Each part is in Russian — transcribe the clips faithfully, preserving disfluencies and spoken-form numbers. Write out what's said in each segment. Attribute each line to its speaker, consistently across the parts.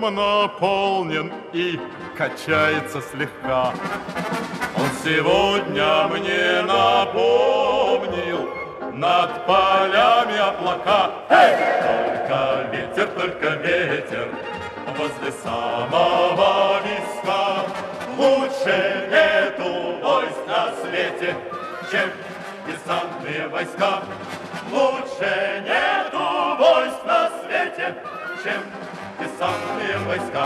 Speaker 1: наполнен и качается слегка. Он сегодня мне напомнил над полями облака. Эй! Только ветер, только ветер возле самого виска. Лучше нету войск на свете, чем десантные войска. Лучше нету войск на свете, чем десантные войска.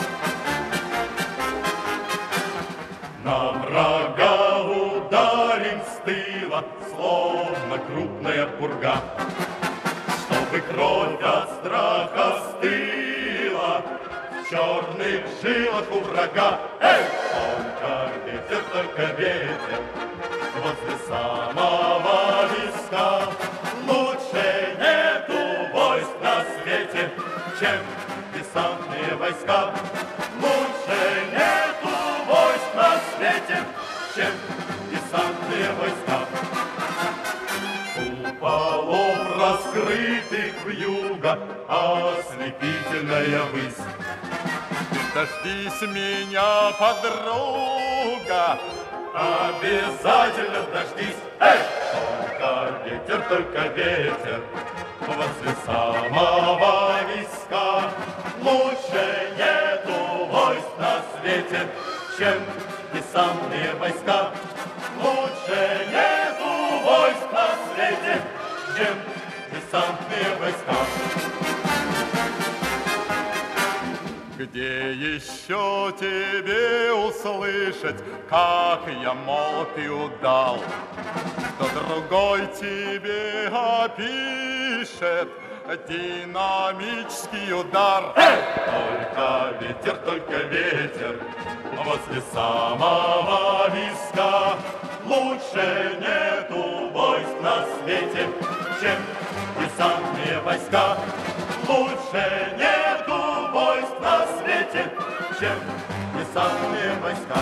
Speaker 1: На врага ударим с тыла, словно крупная пурга, чтобы кровь от страха стыла в черных жилах у врага. Эй! Только ветер, только ветер возле самого виска. Лучше нету войск на свете, чем десантные войска. Лучше нету войск на свете, чем десантные войска. Куполов раскрытых вьюга, ослепительная высь. Дождись меня, подруга, обязательно дождись. Эй! Только ветер, только ветер возле самого виска. Лучше нету войск на свете, чем десантные войска. Лучше нету войск на свете, чем десантные войска. Где еще тебе услышать, как я молод и удал? Кто другой тебе опишет динамический удар? Эй! Только ветер, только ветер возле самого виска. Лучше нету войск на свете, чем десантные войска. Лучше нету войск на свете, чем десантные войска.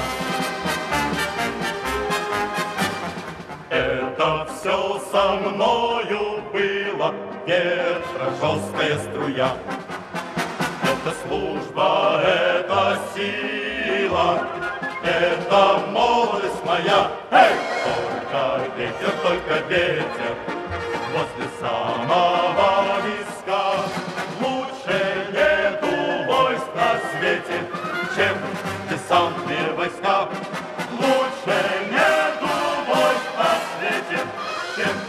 Speaker 1: Это все со мною было, ветра жесткая струя. Это служба, это сила, это молодость моя. Эй! Только ветер, только ветер возле самого виска. Лучше нету войск на свете, чем десантные войска. Лучше нету войск на свете, чем